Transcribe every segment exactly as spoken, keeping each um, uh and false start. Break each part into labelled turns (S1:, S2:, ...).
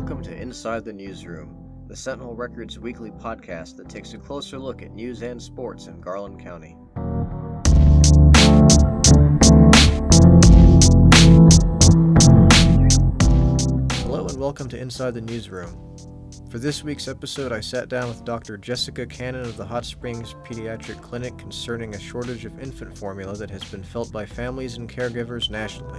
S1: Welcome to Inside the Newsroom, the Sentinel Records weekly podcast that takes a closer look at news and sports in Garland County. Hello and welcome to Inside the Newsroom. For this week's episode, I sat down with Doctor Jessica Cannon of the Hot Springs Pediatric Clinic concerning a shortage of infant formula that has been felt by families and caregivers nationally.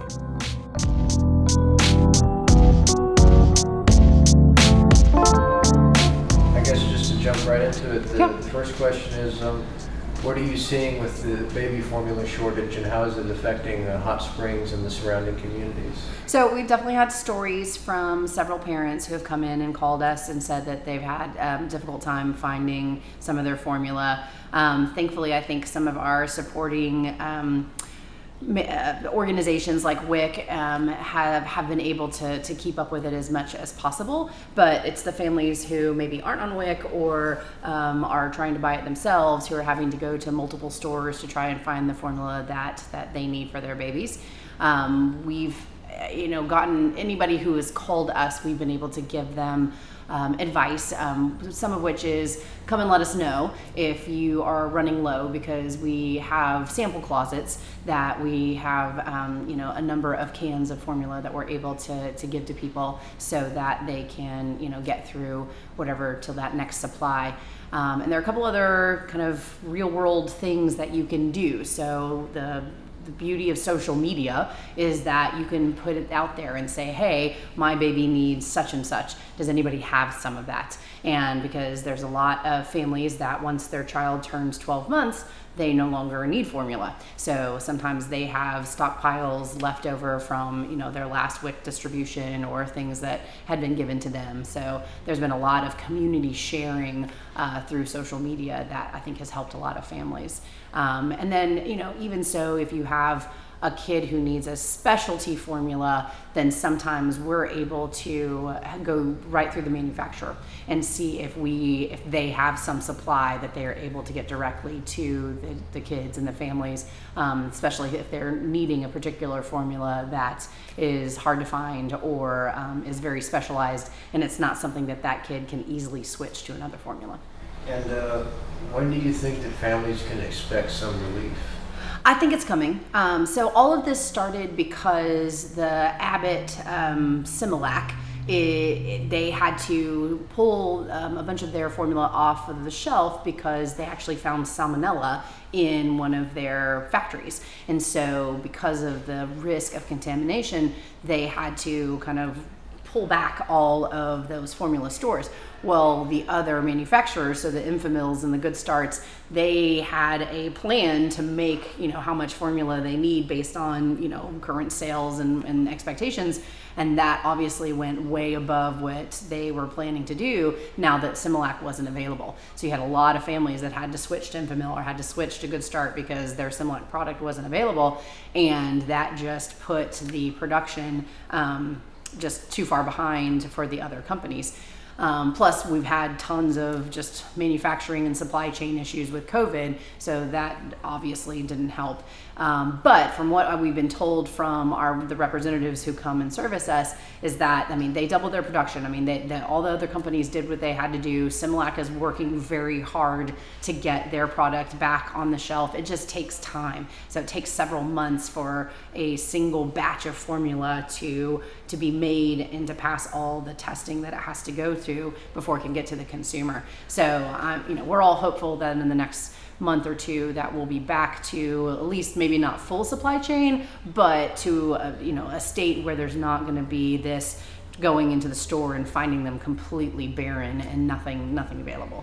S1: I guess just to jump right into it, the,
S2: Yep.
S1: the first question is, um, what are you seeing with the baby formula shortage, and how is it affecting uh, Hot Springs and the surrounding communities?
S2: So we've definitely had stories from several parents who have come in and called us and said that they've had um, difficult time finding some of their formula. Um, thankfully, I think some of our supporting um, ma- uh, organizations like W I C um, have, have been able to, to keep up with it as much as possible, but it's the families who maybe aren't on W I C or um, are trying to buy it themselves who are having to go to multiple stores to try and find the formula that, that they need for their babies. Um, we've you know, gotten anybody who has called us, we've been able to give them um, advice, um, some of which is come and let us know if you are running low, because we have sample closets that we have, um, you know, a number of cans of formula that we're able to, to give to people so that they can, you know, get through whatever till that next supply. Um, and there are a couple other kind of real world things that you can do. So the The beauty of social media is that you can put it out there and say, hey, my baby needs such and such. Does anybody have some of that? And because there's a lot of families that once their child turns twelve months, they no longer need formula. So sometimes they have stockpiles left over from, you know, their last W I C distribution or things that had been given to them. So there's been a lot of community sharing uh, through social media that I think has helped a lot of families. Um, and then, you know, even so, if you have a kid who needs a specialty formula, then sometimes we're able to go right through the manufacturer and see if we, if they have some supply that they are able to get directly to the, the kids and the families, um, especially if they're needing a particular formula that is hard to find or um, is very specialized, and it's not something that that kid can easily switch to another formula.
S1: And uh, when do you think that families can expect some relief?
S2: I think it's coming. Um, so all of this started because the Abbott um, Similac, it, it, they had to pull um, a bunch of their formula off of the shelf because they actually found salmonella in one of their factories. And so because of the risk of contamination, they had to kind of pull back all of those formula stores. Well, the other manufacturers, so the Enfamils and the Good Starts, they had a plan to make, you know, how much formula they need based on, you know, current sales and, and expectations. And that obviously went way above what they were planning to do now that Similac wasn't available. So you had a lot of families that had to switch to Enfamil or had to switch to Good Start because their Similac product wasn't available. And that just put the production um, just too far behind for the other companies. Um, plus, we've had tons of just manufacturing and supply chain issues with COVID, so that obviously didn't help. Um, but from what we've been told from our the representatives who come and service us is that, I mean, they doubled their production. I mean, they, they, all the other companies did what they had to do. Similac is working very hard to get their product back on the shelf. It just takes time. So it takes several months for a single batch of formula to to be made and to pass all the testing that it has to go through before it can get to the consumer. So, um, you know, we're all hopeful that in the next month or two that we'll be back to at least maybe not full supply chain, but to a, you know, a state where there's not going to be this going into the store and finding them completely barren and nothing nothing available.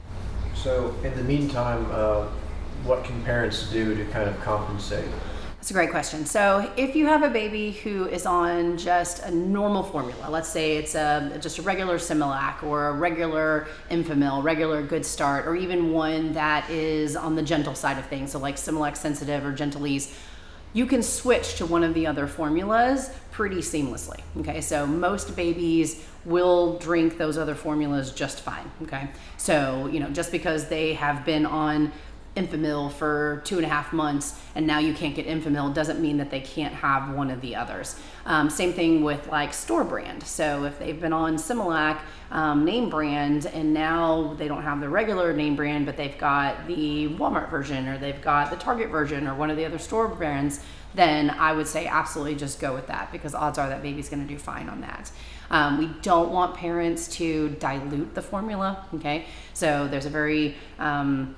S1: So in the meantime, uh, what can parents do to kind of compensate?
S2: That's a great question. So if you have a baby who is on just a normal formula, let's say it's a, just a regular Similac or a regular Enfamil, regular Good Start, or even one that is on the gentle side of things, so like Similac Sensitive or Gentilese, you can switch to one of the other formulas pretty seamlessly. Okay, so most babies will drink those other formulas just fine. Okay, so you know, just because they have been on Enfamil for two and a half months and now you can't get Enfamil doesn't mean that they can't have one of the others. Um, same thing with like store brand. So if they've been on Similac um, name brand and now they don't have the regular name brand, but they've got the Walmart version or they've got the Target version or one of the other store brands, then I would say absolutely just go with that, because odds are that baby's going to do fine on that. Um, we don't want parents to dilute the formula. Okay, so there's a very um,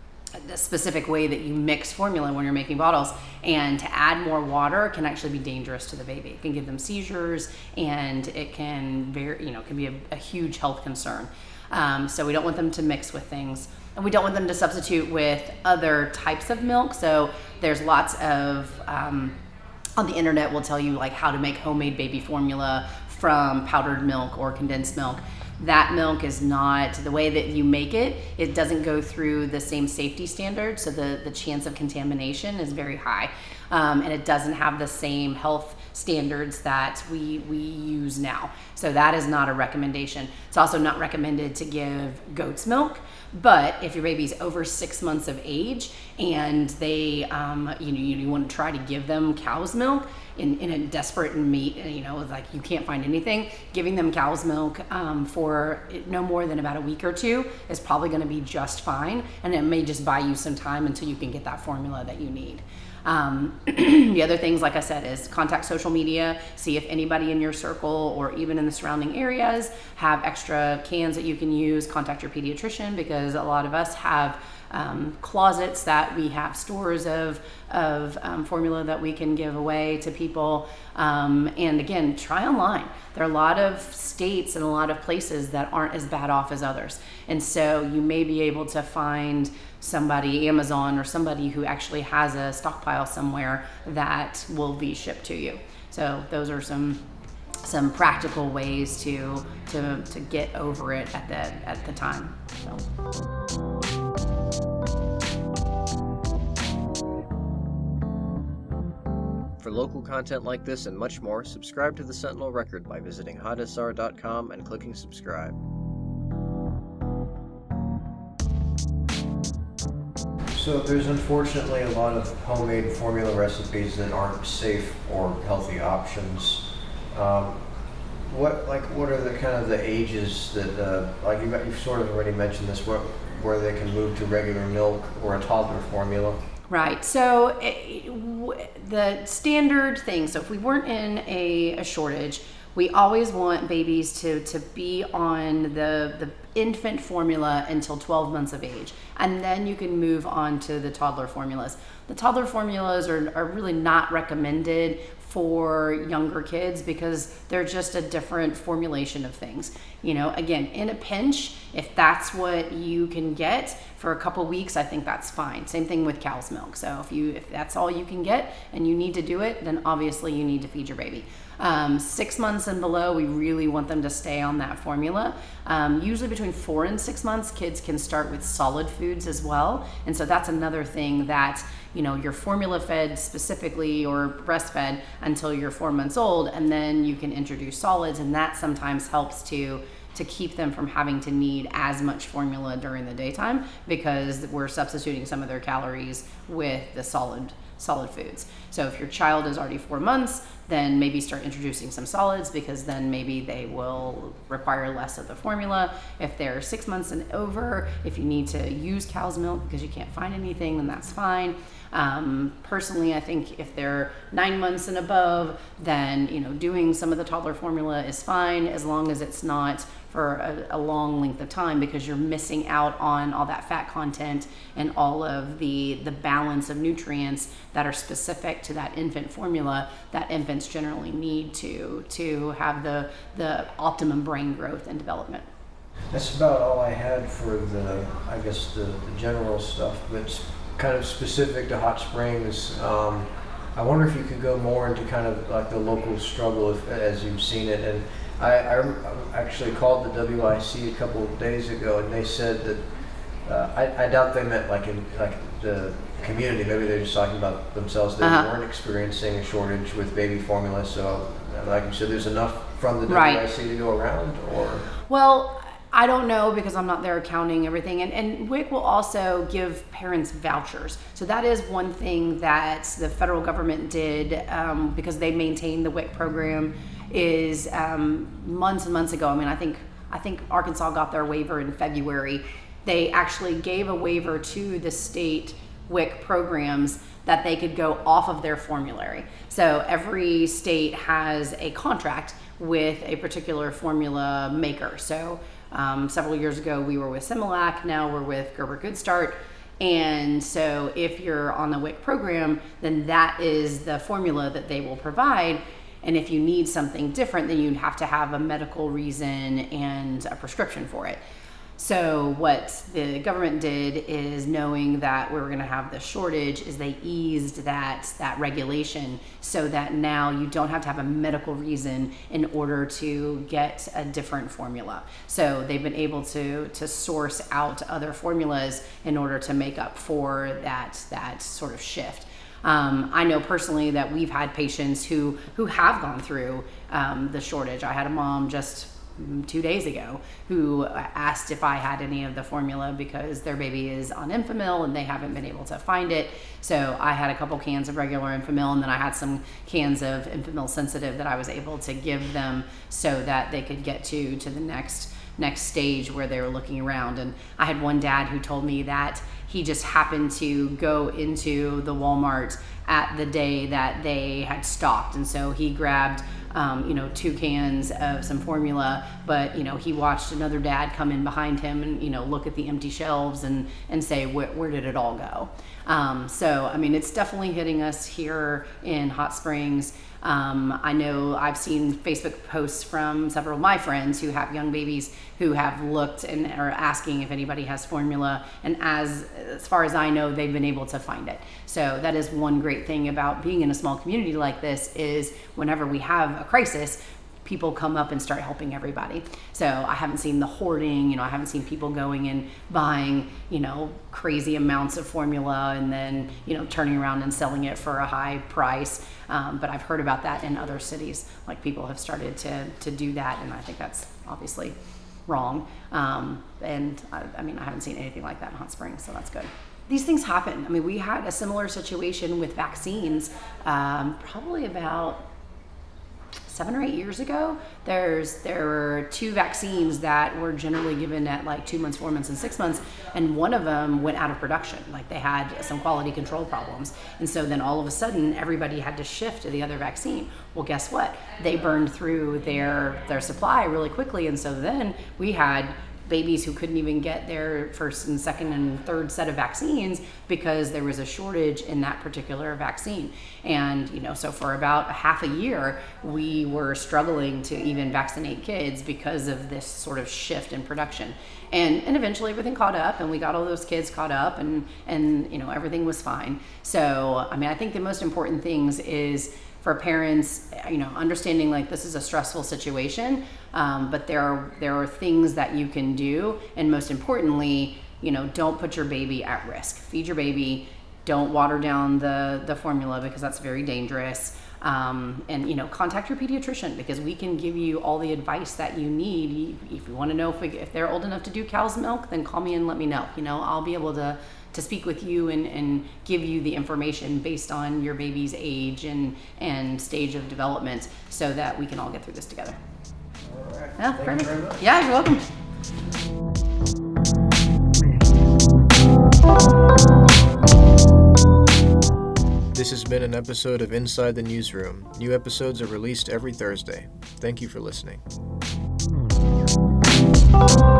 S2: a specific way that you mix formula when you're making bottles, and to add more water can actually be dangerous to the baby. It can give them seizures, and it can very, you know, can be a, a huge health concern. Um, so we don't want them to mix with things, and we don't want them to substitute with other types of milk. So there's lots of um, on the internet will tell you like how to make homemade baby formula from powdered milk or condensed milk. That milk is not, the way that you make it, it doesn't go through the same safety standards, so the, the chance of contamination is very high. Um, and it doesn't have the same health standards that we, we use now. So that is not a recommendation. It's also not recommended to give goat's milk, but if your baby's over six months of age and they, um, you know, you, you want to try to give them cow's milk, in, in a desperate and meat, you know, like you can't find anything, giving them cow's milk um, for no more than about a week or two is probably going to be just fine. And it may just buy you some time until you can get that formula that you need. Um, the other things, like I said, is contact social media, see if anybody in your circle or even in the surrounding areas have extra cans that you can use. Contact your pediatrician, because a lot of us have Um, closets that we have stores of of um, formula that we can give away to people. Um, and again, try online. There are a lot of states and a lot of places that aren't as bad off as others. And so you may be able to find somebody, Amazon or somebody who actually has a stockpile somewhere that will be shipped to you. So those are some some practical ways to to to get over it at the at the time. So.
S1: For local content like this and much more, subscribe to the Sentinel Record by visiting hot s r dot com and clicking subscribe. So there's unfortunately a lot of homemade formula recipes that aren't safe or healthy options. Um, what like what are the kind of the ages that uh, like you you've sort of already mentioned this, what, where they can move to regular milk or a toddler formula?
S2: Right. So it, w- the standard thing, so if we weren't in a, a shortage, we always want babies to, to be on the, the infant formula until twelve months of age. And then you can move on to the toddler formulas. The toddler formulas are, are really not recommended for younger kids because they're just a different formulation of things. You know, again, in a pinch, if that's what you can get for a couple weeks, I think that's fine. Same thing with cow's milk. So if you if that's all you can get and you need to do it, then obviously you need to feed your baby. Um, six months and below, we really want them to stay on that formula. Um, usually between four and six months, kids can start with solid foods as well. And so that's another thing that, you know, you're formula fed specifically or breastfed until you're four months old, and then you can introduce solids, and that sometimes helps to to keep them from having to need as much formula during the daytime because we're substituting some of their calories with the solid solid foods. So if your child is already four months, then maybe start introducing some solids because then maybe they will require less of the formula. If they're six months and over, if you need to use cow's milk because you can't find anything, then that's fine. Um, personally, I think if they're nine months and above, then, you know, doing some of the toddler formula is fine as long as it's not for a, a long length of time because you're missing out on all that fat content and all of the, the balance of nutrients that are specific to that infant formula that infants generally need to, to have the, the optimum brain growth and development.
S1: That's about all I had for the, I guess, the, the general stuff, but kind of specific to Hot Springs. Um, I wonder if you could go more into kind of like the local struggle if, as you've seen it. And I, I actually called the W I C a couple of days ago, and they said that uh, I, I doubt they meant like in like the community. Maybe they're just talking about themselves. They uh-huh. weren't experiencing a shortage with baby formula. So, like you said, there's enough from the W I C right. to go around, or
S2: well. I don't know because I'm not there counting everything. And, and W I C will also give parents vouchers. So that is one thing that the federal government did um, because they maintain the W I C program is um, months and months ago. I mean, I think I think Arkansas got their waiver in February. They actually gave a waiver to the state W I C programs that they could go off of their formulary. So every state has a contract with a particular formula maker. So um, several years ago we were with Similac, now we're with Gerber Good Start. And so if you're on the W I C program, then that is the formula that they will provide. And if you need something different, then you'd have to have a medical reason and a prescription for it. So what the government did is, knowing that we were going to have this shortage, is they eased that that regulation so that now you don't have to have a medical reason in order to get a different formula. So they've been able to to source out other formulas in order to make up for that that sort of shift. Um, I know personally that we've had patients who who have gone through um, the shortage. I had a mom just two days ago who asked if I had any of the formula because their baby is on Enfamil and they haven't been able to find it. So I had a couple cans of regular Enfamil, and then I had some cans of Enfamil sensitive that I was able to give them so that they could get to to the next next stage where they were looking around. And I had one dad who told me that he just happened to go into the Walmart at the day that they had stocked, and so he grabbed Um, you know, two cans of some formula, but, you know, he watched another dad come in behind him and, you know, look at the empty shelves and, and say, where, where did it all go? Um, so, I mean, it's definitely hitting us here in Hot Springs. Um, I know I've seen Facebook posts from several of my friends who have young babies who have looked and are asking if anybody has formula. And as, as far as I know, they've been able to find it. So that is one great thing about being in a small community like this, is whenever we have a crisis, people come up and start helping everybody. So I haven't seen the hoarding, you know, I haven't seen people going and buying, you know, crazy amounts of formula and then, you know, turning around and selling it for a high price. Um, but I've heard about that in other cities. Like, people have started to, to do that, and I think that's obviously wrong. Um, and I, I mean, I haven't seen anything like that in Hot Springs, so that's good. These things happen. I mean, we had a similar situation with vaccines um, probably about seven or eight years ago. There's there were two vaccines that were generally given at like two months, four months, and six months, and one of them went out of production. Like, they had some quality control problems, and so then all of a sudden everybody had to shift to the other vaccine. Well, guess what? They burned through their their supply really quickly, and so then we had babies who couldn't even get their first and second and third set of vaccines because there was a shortage in that particular vaccine. And, you know, so for about half a year, we were struggling to even vaccinate kids because of this sort of shift in production. And and eventually everything caught up, and we got all those kids caught up, and, and you know, everything was fine. So, I mean, I think the most important things is for parents, you know, understanding like this is a stressful situation, um, but there are there are things that you can do, and most importantly, you know, don't put your baby at risk. Feed your baby. Don't water down the the formula, because that's very dangerous. Um, and you know, contact your pediatrician, because we can give you all the advice that you need. If you want to know if, we, if they're old enough to do cow's milk, then call me and let me know. You know, I'll be able to. to speak with you and, and give you the information based on your baby's age and, and stage of development, so that we can all get through this together.
S1: All right.
S2: Yeah,
S1: Thank
S2: perfect.
S1: you very much.
S2: Yeah, you're welcome.
S1: This has been an episode of Inside the Newsroom. New episodes are released every Thursday. Thank you for listening.